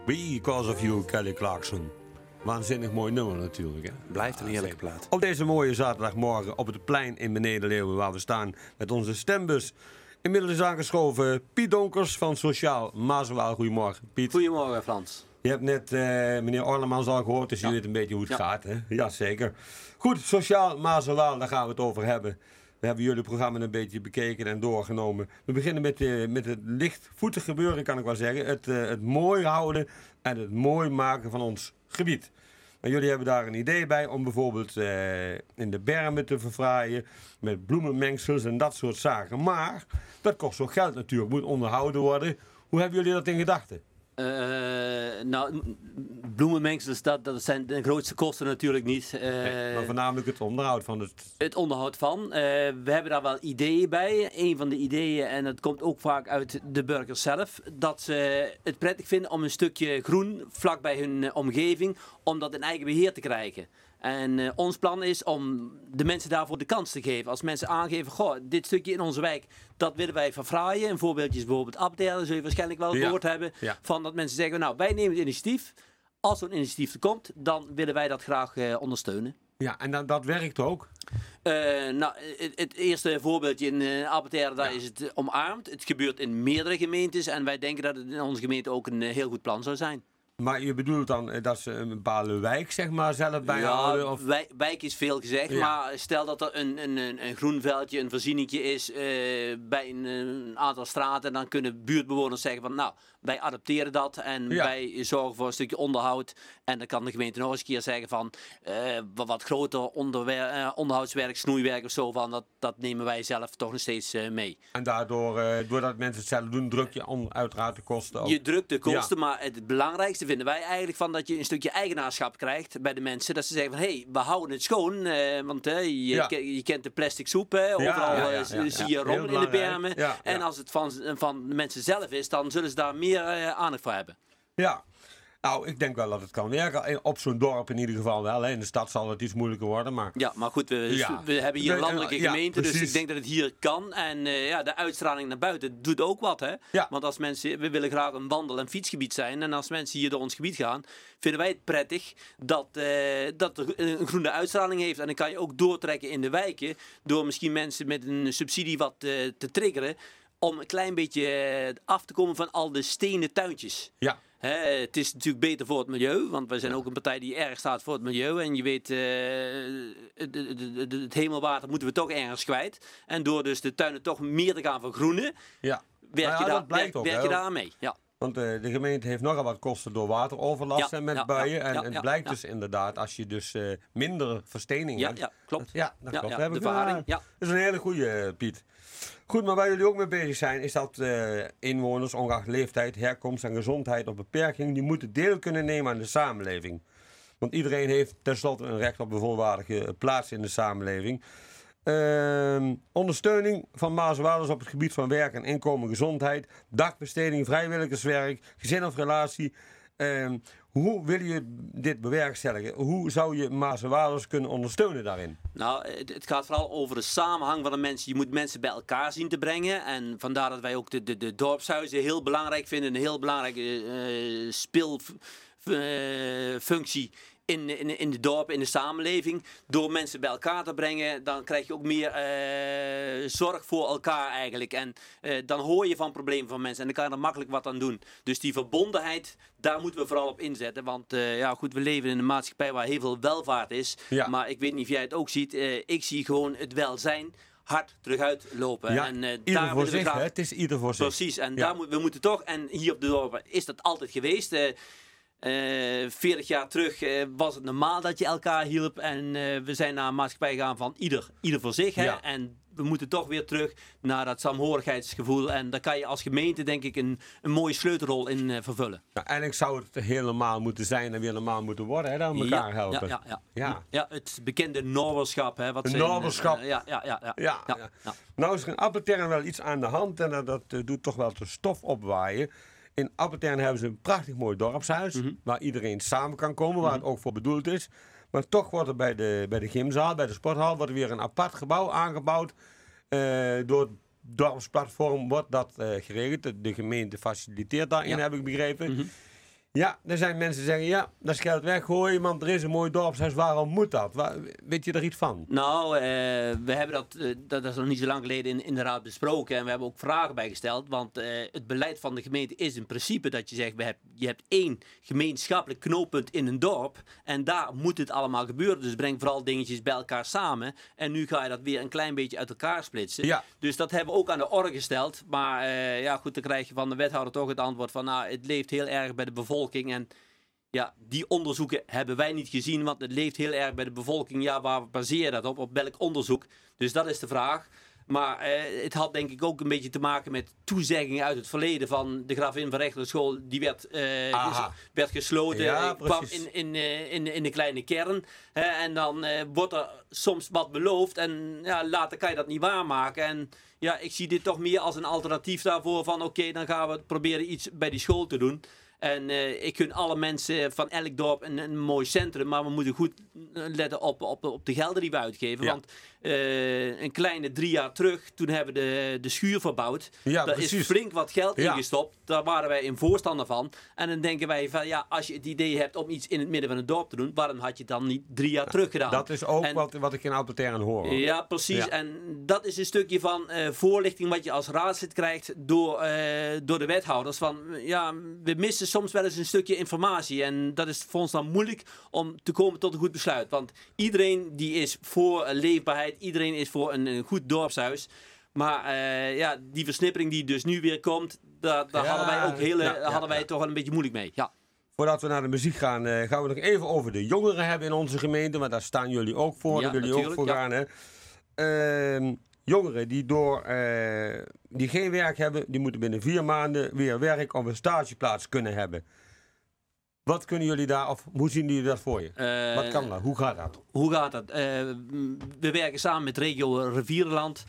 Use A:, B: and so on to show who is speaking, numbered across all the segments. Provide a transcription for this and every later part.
A: Because of You, Kelly Clarkson. Waanzinnig mooi nummer natuurlijk. Hè?
B: Blijft een heerlijke plaat.
A: Op deze mooie zaterdagmorgen op het plein in Beneden-Leeuwen, waar we staan met onze stembus. Inmiddels is aangeschoven Piet Donkers van Sociaal Maaswaal. Goedemorgen, Piet.
C: Goedemorgen, Frans.
A: Je hebt net meneer Orlemans al gehoord, dus je weet een beetje hoe het gaat. Hè? Ja, zeker. Goed, Sociaal Maaswaal, daar gaan we het over hebben. We hebben jullie programma een beetje bekeken en doorgenomen. We beginnen met het lichtvoetig gebeuren, kan ik wel zeggen. Het mooi houden en het mooi maken van ons gebied. En jullie hebben daar een idee bij om bijvoorbeeld in de bermen te verfraaien met bloemenmengsels en dat soort zaken. Maar dat kost ook geld natuurlijk, moet onderhouden worden. Hoe hebben jullie dat in gedachten?
C: Bloemenmengsels, dat zijn de grootste kosten natuurlijk niet.
A: Maar voornamelijk het onderhoud van het...
C: Het onderhoud van. We hebben daar wel ideeën bij. Een van de ideeën, en dat komt ook vaak uit de burgers zelf, dat ze het prettig vinden om een stukje groen vlak bij hun omgeving, om dat in eigen beheer te krijgen. En ons plan is om de mensen daarvoor de kans te geven. Als mensen aangeven, goh, dit stukje in onze wijk, dat willen wij verfraaien. Een voorbeeldje is bijvoorbeeld Abdel, zul je waarschijnlijk wel gehoord hebben. Ja. Van dat mensen zeggen, nou, wij nemen het initiatief. Als zo'n initiatief er komt, dan willen wij dat graag ondersteunen.
A: Ja, en dat werkt ook?
C: Het eerste voorbeeldje in Abdel, daar is het omarmd. Het gebeurt in meerdere gemeentes en wij denken dat het in onze gemeente ook een heel goed plan zou zijn.
A: Maar je bedoelt dan dat ze een bepaalde wijk, zeg maar, zelf bijhouden? Of?
C: Wijk is veel gezegd, maar stel dat er een groen veldje, een voorzieningje is bij een aantal straten, dan kunnen buurtbewoners zeggen van, nou, wij adopteren dat en wij zorgen voor een stukje onderhoud. En dan kan de gemeente nog eens een keer zeggen van, wat groter onderhoudswerk, snoeiwerk of zo, van dat nemen wij zelf toch nog steeds mee.
A: En daardoor, doordat mensen het zelf doen, druk je uiteraard de kosten op?
C: Je drukt de kosten, maar het belangrijkste vinden wij eigenlijk van dat je een stukje eigenaarschap krijgt bij de mensen. Dat ze zeggen van, hé, we houden het schoon, want je kent de plastic soep, overal zie je rommel in de bermen. En als het van de mensen zelf is, dan zullen ze daar meer aandacht voor hebben.
A: Ja. Nou, ik denk wel dat het kan werken. Op zo'n dorp in ieder geval wel. Hè. In de stad zal het iets moeilijker worden. Maar...
C: Ja, maar goed, we hebben hier een landelijke gemeente. Dus ik denk dat het hier kan. En de uitstraling naar buiten doet ook wat. Hè?
A: Ja.
C: Want als mensen, we willen graag een wandel- en fietsgebied zijn. En als mensen hier door ons gebied gaan, vinden wij het prettig dat er een groene uitstraling heeft. En dan kan je ook doortrekken in de wijken. Door misschien mensen met een subsidie wat te triggeren. Om een klein beetje af te komen van al de stenen tuintjes.
A: Ja.
C: Het is natuurlijk beter voor het milieu, want wij zijn ook een partij die erg staat voor het milieu. En je weet, het hemelwater moeten we toch ergens kwijt. En door dus de tuinen toch meer te gaan vergroenen, werk je daar aan mee. Ja.
A: Want de gemeente heeft nogal wat kosten door wateroverlast met buien. En het blijkt dus inderdaad, als je dus minder verstening hebt.
C: Ja, klopt.
A: Ja, dat klopt.
C: De verharing.
A: Dat is een hele goede, Piet. Goed, maar waar jullie ook mee bezig zijn, is dat inwoners, ongeacht leeftijd, herkomst en gezondheid of beperking, die moeten deel kunnen nemen aan de samenleving. Want iedereen heeft tenslotte een recht op een volwaardige plaats in de samenleving. Ondersteuning van Maaswaalers op het gebied van werk en inkomen, gezondheid, dagbesteding, vrijwilligerswerk, gezin of relatie. Hoe wil je dit bewerkstelligen? Hoe zou je Maaswaalers kunnen ondersteunen daarin?
C: Nou, het gaat vooral over de samenhang van de mensen. Je moet mensen bij elkaar zien te brengen. En vandaar dat wij ook de dorpshuizen heel belangrijk vinden. Een heel belangrijke speelfunctie in de dorpen, in de samenleving. Door mensen bij elkaar te brengen, dan krijg je ook meer zorg voor elkaar eigenlijk. En dan hoor je van problemen van mensen en dan kan je er makkelijk wat aan doen. Dus die verbondenheid, daar moeten we vooral op inzetten. Want goed, we leven in een maatschappij waar heel veel welvaart is. Ja. Maar ik weet niet of jij het ook ziet. Ik zie gewoon het welzijn hard terug uitlopen.
A: Ja,
C: en,
A: ieder voor zich, hè? Het is ieder voor zich.
C: Precies, en we moeten toch, en hier op de dorpen is dat altijd geweest. 40 jaar terug was het normaal dat je elkaar hielp. En we zijn naar een maatschappij gegaan van ieder voor zich. Hè? Ja. En we moeten toch weer terug naar dat saamhorigheidsgevoel. En daar kan je als gemeente denk ik een mooie sleutelrol in vervullen.
A: Nou, eigenlijk zou het helemaal moeten zijn en weer normaal moeten worden. Hè? Dat we elkaar helpen.
C: Ja, het bekende Norberschap. Hè,
A: wat Norberschap. Nou is er in Appeltern wel iets aan de hand. En dat doet toch wel de stof opwaaien. In Appeltern hebben ze een prachtig mooi dorpshuis. Waar iedereen samen kan komen. Waar het ook voor bedoeld is. Maar toch wordt er bij de gymzaal, bij de sporthal, wordt er weer een apart gebouw aangebouwd. Door het dorpsplatform wordt dat geregeld. De gemeente faciliteert daarin, heb ik begrepen. Ja, er zijn mensen die zeggen, ja, dat is geld weggooien, want er is een mooi dorpshuis, waarom moet dat? Weet je er iets van?
C: Nou, we hebben dat is nog niet zo lang geleden in de raad besproken en we hebben ook vragen bijgesteld, want het beleid van de gemeente is in principe dat je zegt, je hebt 1 gemeenschappelijk knooppunt in een dorp en daar moet het allemaal gebeuren. Dus breng vooral dingetjes bij elkaar samen en nu ga je dat weer een klein beetje uit elkaar splitsen.
A: Ja.
C: Dus dat hebben we ook aan de orde gesteld, maar ja goed, dan krijg je van de wethouder toch het antwoord van, nou, het leeft heel erg bij de bevolking. En ja, die onderzoeken hebben wij niet gezien, want het leeft heel erg bij de bevolking. Ja, waar baseer je dat op? Op welk onderzoek? Dus dat is de vraag. Maar het had denk ik ook een beetje te maken met toezeggingen uit het verleden van de Gravin van Rechterenschool. Die werd gesloten,
A: Ja,
C: kwam in de kleine kern. En dan wordt er soms wat beloofd en ja, later kan je dat niet waarmaken. En ja, ik zie dit toch meer als een alternatief daarvoor van oké, dan gaan we proberen iets bij die school te doen. En ik gun alle mensen van elk dorp een mooi centrum, maar we moeten goed letten op de gelden die we uitgeven. Ja. Want een kleine 3 jaar terug, toen hebben we de schuur verbouwd. Ja, daar is flink wat geld ingestopt. Daar waren wij een voorstander van. En dan denken wij van ja, als je het idee hebt om iets in het midden van het dorp te doen, waarom had je het dan niet 3 jaar terug gedaan?
A: Dat is ook wat ik in Alpentern hoor.
C: Ja, precies. Ja. En dat is een stukje van voorlichting wat je als raadslid krijgt door de wethouders. Van ja, we missen soms wel eens een stukje informatie. En dat is voor ons dan moeilijk om te komen tot een goed besluit. Want iedereen die is voor leefbaarheid. Iedereen is voor een goed dorpshuis. Maar ja, die versnippering die dus nu weer komt, daar hadden wij ook hadden wij toch wel een beetje moeilijk mee. Ja.
A: Voordat we naar de muziek gaan, gaan we nog even over de jongeren hebben in onze gemeente. Want daar staan jullie ook voor. Daar willen jullie ook voor gaan. Hè? Jongeren die geen werk hebben, die moeten binnen 4 maanden weer werk of een stageplaats kunnen hebben. Wat kunnen jullie daar, of hoe zien jullie dat voor je? Wat kan dat? Hoe gaat dat?
C: Hoe gaat dat? We werken samen met regio Rivierenland.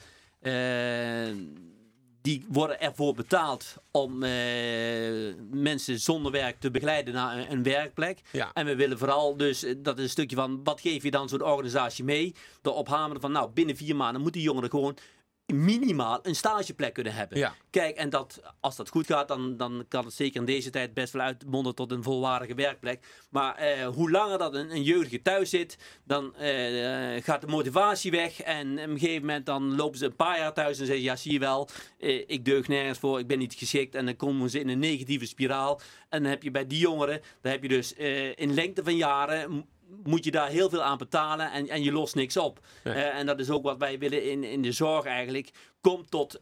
C: Die worden ervoor betaald om mensen zonder werk te begeleiden naar een werkplek. Ja. En we willen vooral dus, dat is een stukje van, wat geef je dan zo'n organisatie mee? Door ophameren van, nou, binnen 4 maanden moeten die jongeren gewoon minimaal een stageplek kunnen hebben. Ja. Kijk, en als dat goed gaat, dan kan het zeker in deze tijd best wel uitmonden tot een volwaardige werkplek. Maar hoe langer dat een jeugdige thuis zit, dan gaat de motivatie weg. En op een gegeven moment dan lopen ze een paar jaar thuis en zeggen, ja, zie je wel, ik deug nergens voor, ik ben niet geschikt. En dan komen ze in een negatieve spiraal. En dan heb je bij die jongeren, dan heb je dus in lengte van jaren, moet je daar heel veel aan betalen en je lost niks op. Ja. En dat is ook wat wij willen in de zorg eigenlijk. Kom tot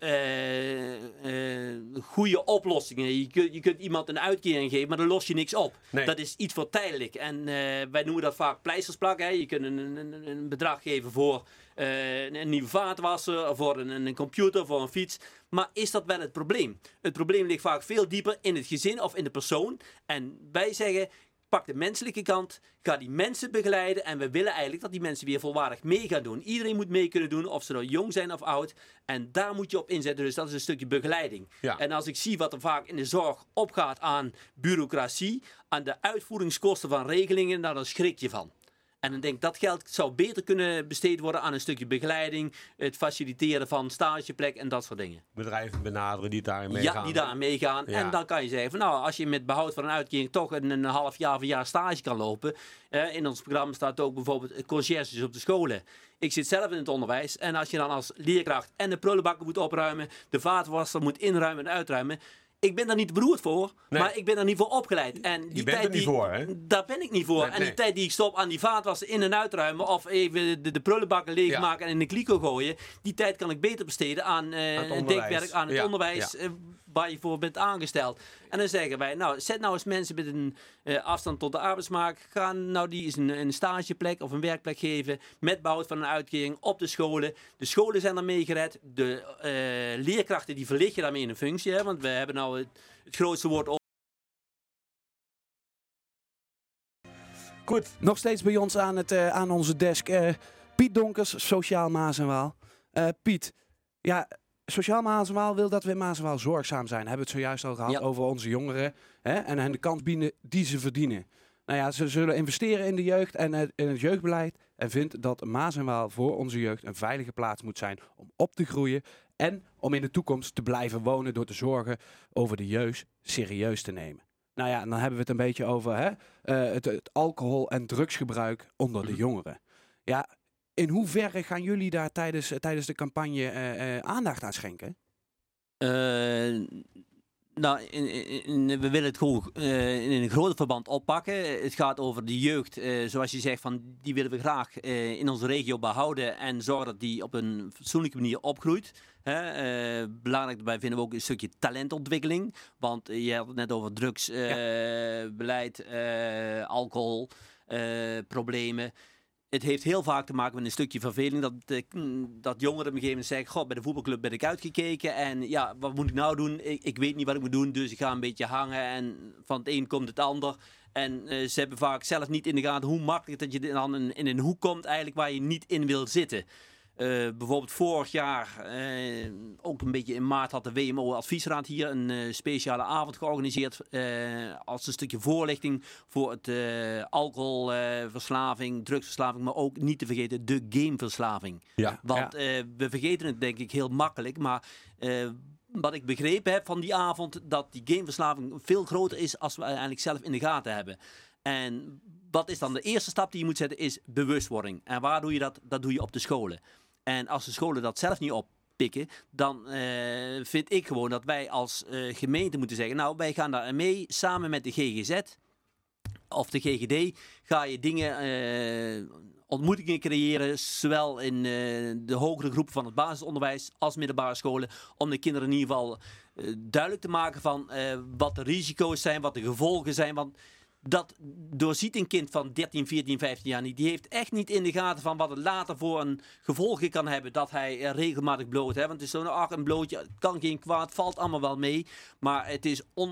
C: goede oplossingen. Je kunt iemand een uitkering geven, maar dan los je niks op. Nee. Dat is iets voor tijdelijk. En wij noemen dat vaak pleisters plakken. Hè. Je kunt een bedrag geven voor een nieuwe vaatwasser, voor een computer, voor een fiets. Maar is dat wel het probleem? Het probleem ligt vaak veel dieper in het gezin of in de persoon. En wij zeggen, pak de menselijke kant, ga die mensen begeleiden en we willen eigenlijk dat die mensen weer volwaardig mee gaan doen. Iedereen moet mee kunnen doen, of ze nou jong zijn of oud. En daar moet je op inzetten, dus dat is een stukje begeleiding. Ja. En als ik zie wat er vaak in de zorg opgaat aan bureaucratie, aan de uitvoeringskosten van regelingen, dan schrik je van. En dan denk ik, dat geld zou beter kunnen besteed worden aan een stukje begeleiding, het faciliteren van stageplek en dat soort dingen.
A: Bedrijven benaderen die daarin meegaan.
C: Ja, die daarin meegaan. Ja. En dan kan je zeggen, van, nou, als je met behoud van een uitkering toch een half jaar of een jaar stage kan lopen. In ons programma staat ook bijvoorbeeld conciërges op de scholen. Ik zit zelf in het onderwijs en als je dan als leerkracht en de prullenbakken moet opruimen, de vaatwasser moet inruimen en uitruimen. Ik ben daar niet beroerd voor, maar ik ben daar niet voor opgeleid. En die tijd
A: niet voor, hè?
C: Daar ben ik niet voor. Nee, en die tijd die ik stop aan die vaatwassen in- en uitruimen of even de prullenbakken leegmaken en in de kliko gooien, die tijd kan ik beter besteden aan een dekwerk, aan het onderwijs waar je voor bent aangesteld. En dan zeggen wij, nou, zet nou eens mensen met een afstand tot de arbeidsmarkt, ga nou die eens een stageplek of een werkplek geven met behoud van een uitkering op de scholen. De scholen zijn daarmee gered. De leerkrachten die verlicht je daarmee in een functie, hè, want we hebben nou het grootste woord op.
B: Goed. Nog steeds bij ons aan onze desk Piet Donkers, Sociaal Maas en Waal. Piet, ja, Sociaal Maas en Waal wil dat we in Maas en Waal zorgzaam zijn. Hebben we het zojuist al gehad over onze jongeren, hè, en hen de kans bieden die ze verdienen. Nou ja, ze zullen investeren in de jeugd en in het jeugdbeleid en vindt dat Maas en Waal voor onze jeugd een veilige plaats moet zijn om op te groeien en om in de toekomst te blijven wonen door te zorgen over de jeugd serieus te nemen. Nou ja, dan hebben we het een beetje over het alcohol- en drugsgebruik onder de jongeren. Ja, in hoeverre gaan jullie daar tijdens de campagne aandacht aan schenken?
C: Nou, we willen het gewoon in een groter verband oppakken. Het gaat over de jeugd, zoals je zegt, die willen we graag in onze regio behouden en zorgen dat die op een fatsoenlijke manier opgroeit. Belangrijk daarbij vinden we ook een stukje talentontwikkeling. Want je had het net over drugsbeleid, alcohol, problemen. Het heeft heel vaak te maken met een stukje verveling. Dat jongeren op een gegeven moment zeggen: goh, bij de voetbalclub ben ik uitgekeken. En ja, wat moet ik nou doen? Ik weet niet wat ik moet doen. Dus ik ga een beetje hangen. En van het een komt het ander. En ze hebben vaak zelf niet in de gaten hoe makkelijk dat je dan in een hoek komt eigenlijk waar je niet in wil zitten. Bijvoorbeeld vorig jaar, ook een beetje in maart, had de WMO-adviesraad hier een speciale avond georganiseerd als een stukje voorlichting voor het alcoholverslaving, drugsverslaving, maar ook niet te vergeten de gameverslaving.
A: Ja.
C: Want we vergeten het denk ik heel makkelijk, maar wat ik begrepen heb van die avond, dat die gameverslaving veel groter is als we eigenlijk zelf in de gaten hebben. En wat is dan de eerste stap die je moet zetten, is bewustwording. En waar doe je dat? Dat doe je op de scholen. En als de scholen dat zelf niet oppikken, dan vind ik gewoon dat wij als gemeente moeten zeggen, nou, wij gaan daar mee, samen met de GGZ of de GGD, ga je dingen, ontmoetingen creëren, zowel in de hogere groepen van het basisonderwijs als middelbare scholen, om de kinderen in ieder geval duidelijk te maken van wat de risico's zijn, wat de gevolgen zijn, want dat doorziet een kind van 13, 14, 15 jaar niet. Die heeft echt niet in de gaten van wat het later voor een gevolgen kan hebben dat hij regelmatig bloot. Want het is zo'n een blootje, het kan geen kwaad, valt allemaal wel mee. Maar het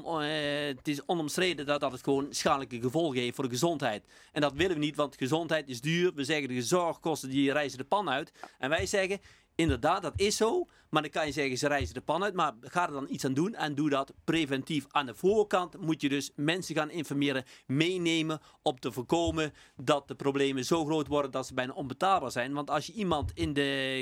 C: is onomstreden dat het gewoon schadelijke gevolgen heeft voor de gezondheid. En dat willen we niet, want gezondheid is duur. We zeggen de zorgkosten die reizen de pan uit. En wij zeggen, inderdaad, dat is zo. Maar dan kan je zeggen, ze reizen de pan uit. Maar ga er dan iets aan doen. En doe dat preventief. Aan de voorkant moet je dus mensen gaan informeren. Meenemen om te voorkomen dat de problemen zo groot worden dat ze bijna onbetaalbaar zijn. Want als je iemand in de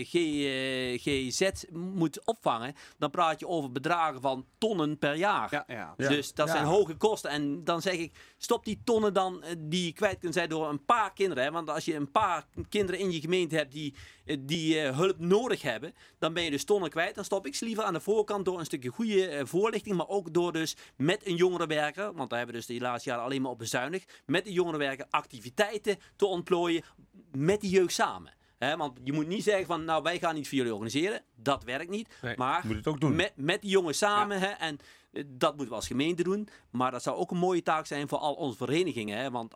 C: GZ moet opvangen, dan praat je over bedragen van tonnen per jaar.
B: Ja.
C: Dus dat zijn hoge kosten. En dan zeg ik, stop die tonnen dan die je kwijt kunt zijn door een paar kinderen. Hè? Want als je een paar kinderen in je gemeente hebt die hulp nodig hebben, dan ben je dus tonnen kwijt. Dan stop ik ze liever aan de voorkant door een stukje goede voorlichting, maar ook door dus met een jongerenwerker, want daar hebben we dus de laatste jaren alleen maar op bezuinigd, met een jongerenwerker activiteiten te ontplooien met die jeugd samen. Want je moet niet zeggen van, nou, wij gaan niet voor jullie organiseren. Dat werkt niet.
A: Nee,
C: maar
A: moet het ook doen.
C: Met die jongens samen. En dat moeten we als gemeente doen. Maar dat zou ook een mooie taak zijn voor al onze verenigingen. Want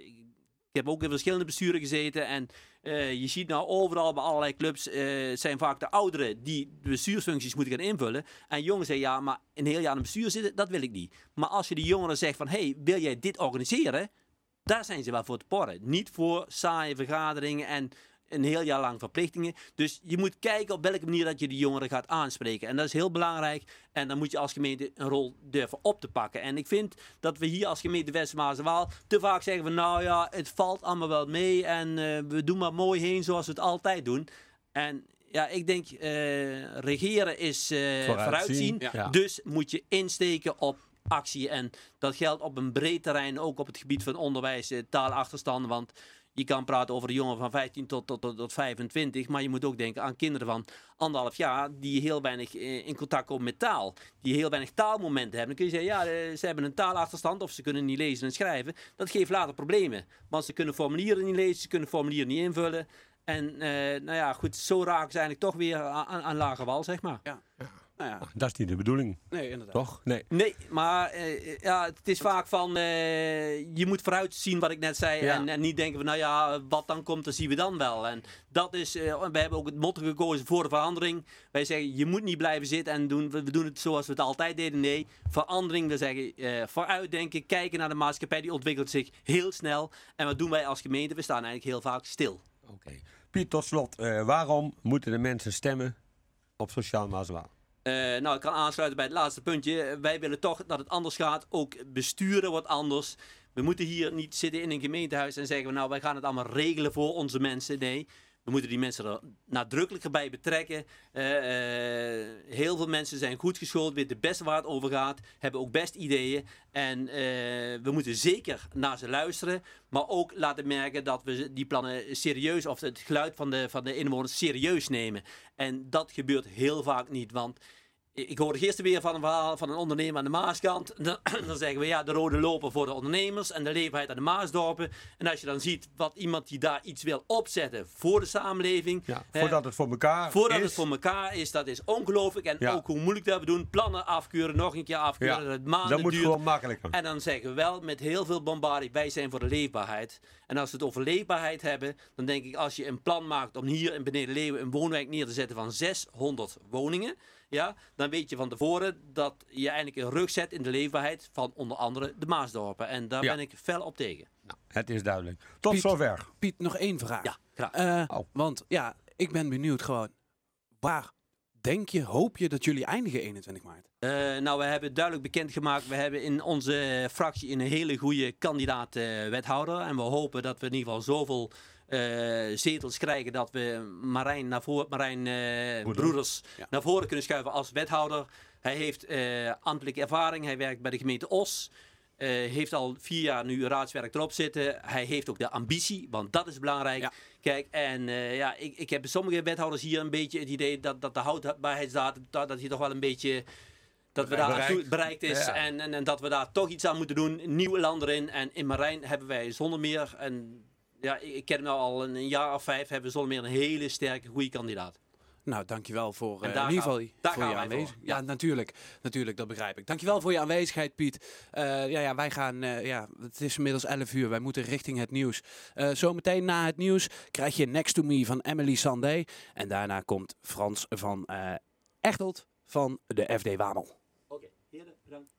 C: ik heb ook in verschillende besturen gezeten. En je ziet nou overal bij allerlei clubs zijn vaak de ouderen die de bestuursfuncties moeten gaan invullen. En jongens zeggen, ja, maar een heel jaar in het bestuur zitten, dat wil ik niet. Maar als je die jongeren zegt van, hey, wil jij dit organiseren? Daar zijn ze wel voor te porren. Niet voor saaie vergaderingen en een heel jaar lang verplichtingen. Dus je moet kijken op welke manier dat je die jongeren gaat aanspreken. En dat is heel belangrijk. En dan moet je als gemeente een rol durven op te pakken. En ik vind dat we hier als gemeente West-Maas-en-Waal te vaak zeggen van, nou ja, het valt allemaal wel mee en we doen maar mooi heen zoals we het altijd doen. En ja, ik denk, regeren is vooruitzien.
A: Ja.
C: Dus moet je insteken op actie. En dat geldt op een breed terrein, ook op het gebied van onderwijs, taalachterstanden. Want je kan praten over de jongen van 15 tot 25, maar je moet ook denken aan kinderen van 1,5 jaar die heel weinig in contact komen met taal. Die heel weinig taalmomenten hebben. Dan kun je zeggen, ja, ze hebben een taalachterstand of ze kunnen niet lezen en schrijven. Dat geeft later problemen. Want ze kunnen formulieren niet lezen, ze kunnen formulieren niet invullen. En nou ja, goed, zo raken ze eigenlijk toch weer aan lage wal, zeg maar.
B: Ja. Nou ja.
A: Dat is niet de bedoeling.
B: Nee, inderdaad.
A: Toch? Nee.
C: Nee, maar ja, het is vaak van, je moet vooruit zien wat ik net zei.
B: Ja.
C: En niet denken van, nou ja, wat dan komt, dat zien we dan wel. En dat is, we hebben ook het motto gekozen voor de verandering. Wij zeggen, je moet niet blijven zitten en doen, we doen het zoals we het altijd deden. Nee, verandering, we zeggen, vooruitdenken, kijken naar de maatschappij, die ontwikkelt zich heel snel. En wat doen wij als gemeente? We staan eigenlijk heel vaak stil.
A: Oké. Piet, tot slot. Waarom moeten de mensen stemmen op Sociaal Maas-en-Waal?
C: Nou, ik kan aansluiten bij het laatste puntje. Wij willen toch dat het anders gaat. Ook besturen wordt anders. We moeten hier niet zitten in een gemeentehuis en zeggen, nou, wij gaan het allemaal regelen voor onze mensen. Nee, We moeten die mensen er nadrukkelijker bij betrekken. Heel veel mensen zijn goed geschoold, weten het beste waar het over gaat, hebben ook best ideeën. En we moeten zeker naar ze luisteren, maar ook laten merken dat we die plannen serieus, of het geluid van de inwoners serieus nemen. En dat gebeurt heel vaak niet, want ik hoorde gisteren weer van een verhaal van een ondernemer aan de Maaskant. Dan zeggen we, ja, de rode loper voor de ondernemers en de leefbaarheid aan de Maasdorpen. En als je dan ziet wat iemand die daar iets wil opzetten voor de samenleving.
A: Ja, voordat het voor elkaar
C: is, dat is ongelooflijk. En ook hoe moeilijk dat we doen. Plannen afkeuren, nog een keer afkeuren.
A: Ja,
C: het maanden
A: dat moet
C: duurt.
A: gewoon makkelijker.
C: En dan zeggen we wel met heel veel bombardie, wij zijn voor de leefbaarheid. En als we het over leefbaarheid hebben, dan denk ik als je een plan maakt om hier in Beneden-Leeuwen een woonwijk neer te zetten van 600 woningen. Ja, dan weet je van tevoren dat je eigenlijk een rug zet in de leefbaarheid van onder andere de Maasdorpen. En daar ben ik fel op tegen.
A: Nou, het is duidelijk. Tot zover.
B: Piet, nog één vraag.
C: Ja, graag.
B: Want ja, ik ben benieuwd gewoon. Waar hoop je dat jullie eindigen 21 maart?
C: Nou, we hebben duidelijk bekendgemaakt. We hebben in onze fractie een hele goede kandidaat wethouder. En we hopen dat we in ieder geval zoveel zetels krijgen dat we Marijn Broeders naar voren kunnen schuiven als wethouder. Hij heeft ambtelijke ervaring. Hij werkt bij de gemeente Os. Heeft al 4 jaar nu raadswerk erop zitten. Hij heeft ook de ambitie, want dat is belangrijk. Ja. Kijk, en ik heb bij sommige wethouders hier een beetje het idee dat de houdbaarheidsdatum, dat hier toch wel een beetje dat we daar bereikt is. Ja. En dat we daar toch iets aan moeten doen. Nieuw land erin. En in Marijn hebben wij zonder meer, en ja, ik ken hem nou al een jaar of 5, hebben we zonder meer een hele sterke, goede kandidaat.
B: Nou, dankjewel voor in ieder geval voor je aanwezigheid. Ja, natuurlijk, dat begrijp ik. Dankjewel voor je aanwezigheid, Piet. Wij gaan, het is inmiddels 11 uur. Wij moeten richting het nieuws. Zometeen na het nieuws krijg je Next to Me van Emily Sandé. En daarna komt Frans van Echtelt van de FD Wamel.
C: Oké, heren, bedankt.